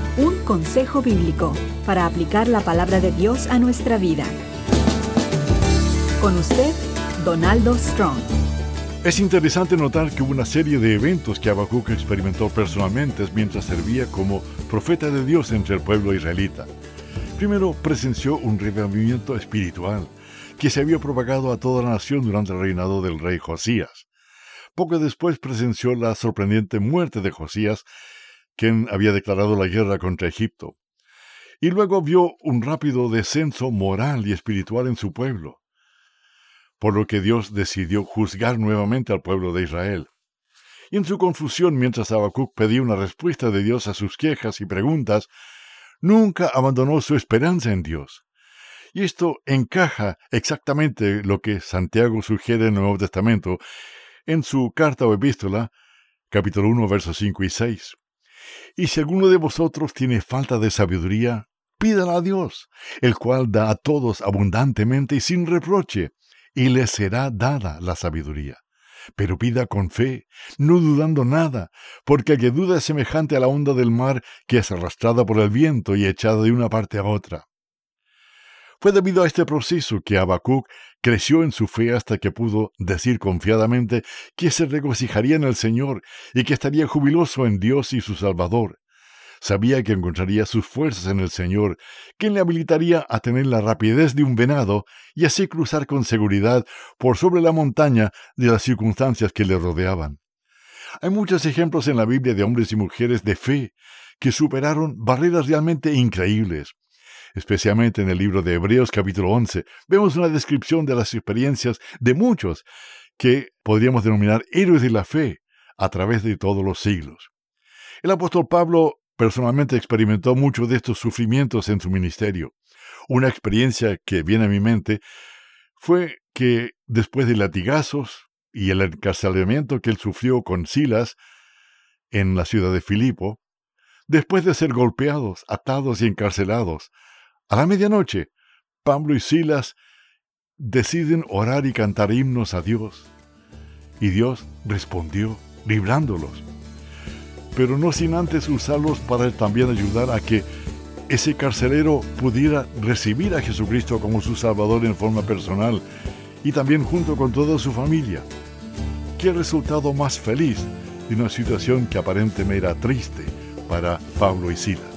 Un consejo bíblico para aplicar la palabra de Dios a nuestra vida. Con usted, Donaldo Strong. Es interesante notar que hubo una serie de eventos que Habacuc experimentó personalmente mientras servía como profeta de Dios entre el pueblo israelita. Primero, presenció un reavivamiento espiritual que se había propagado a toda la nación durante el reinado del rey Josías. Poco después presenció la sorprendente muerte de Josías, quien había declarado la guerra contra Egipto. Y luego vio un rápido descenso moral y espiritual en su pueblo, por lo que Dios decidió juzgar nuevamente al pueblo de Israel. Y en su confusión, mientras Habacuc pedía una respuesta de Dios a sus quejas y preguntas, nunca abandonó su esperanza en Dios. Y esto encaja exactamente lo que Santiago sugiere en el Nuevo Testamento, en su carta o epístola, capítulo 1, versos 5 y 6. Y si alguno de vosotros tiene falta de sabiduría, pídala a Dios, el cual da a todos abundantemente y sin reproche, y le será dada la sabiduría. Pero pida con fe, no dudando nada, porque el que duda es semejante a la onda del mar que es arrastrada por el viento y echada de una parte a otra. Fue debido a este proceso que Habacuc creció en su fe hasta que pudo decir confiadamente que se regocijaría en el Señor y que estaría jubiloso en Dios y su Salvador. Sabía que encontraría sus fuerzas en el Señor, quien le habilitaría a tener la rapidez de un venado y así cruzar con seguridad por sobre la montaña de las circunstancias que le rodeaban. Hay muchos ejemplos en la Biblia de hombres y mujeres de fe que superaron barreras realmente increíbles. Especialmente en el libro de Hebreos capítulo 11, vemos una descripción de las experiencias de muchos que podríamos denominar héroes de la fe a través de todos los siglos. El apóstol Pablo personalmente experimentó muchos de estos sufrimientos en su ministerio. Una experiencia que viene a mi mente fue que después de latigazos y el encarcelamiento que él sufrió con Silas en la ciudad de Filipo, después de ser golpeados, atados y encarcelados, a la medianoche, Pablo y Silas deciden orar y cantar himnos a Dios. Y Dios respondió, librándolos. Pero no sin antes usarlos para también ayudar a que ese carcelero pudiera recibir a Jesucristo como su Salvador en forma personal y también junto con toda su familia. ¿Qué resultado más feliz de una situación que aparentemente era triste para Pablo y Silas?